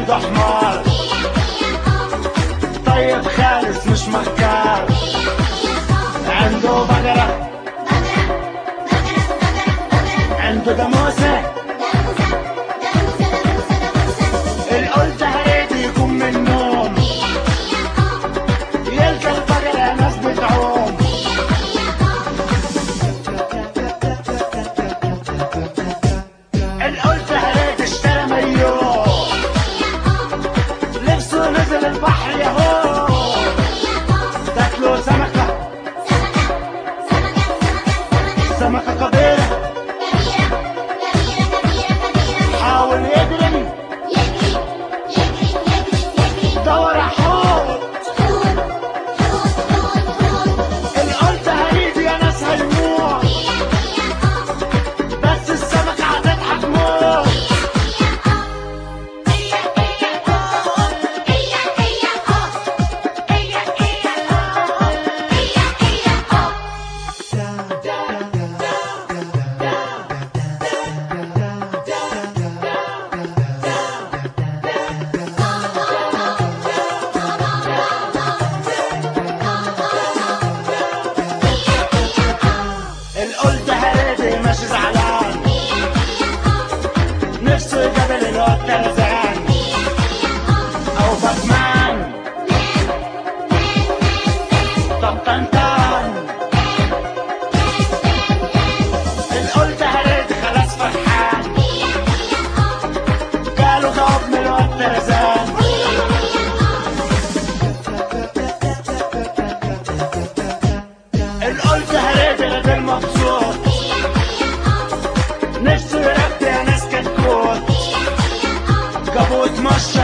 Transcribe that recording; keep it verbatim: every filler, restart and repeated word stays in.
عنده حمار طيب خالص مش مكار، عنده بقرة عنده جاموسة القلت هريدي يقوم من النوم يلقى البقرة ناس بتعوم. القلت هريدي اشترى مايو لبسه نزل البحر ياهو تاكلوا سمكة سمكة كبيرة حاول يجري دور حوت القلت هريدي يا ناس هيموت بس السمكة هتضحك موت. القلت هريدي ماشي زعلان نفسه يقابل الواد ترزان او باتمان طب طنطان. القلت هريدي خلاص فرحان قالوا جواب من الواد ترزان. القلت هريدي غير مبسوط نفسه يربي يا ناس كتكوت جابوه اتمشى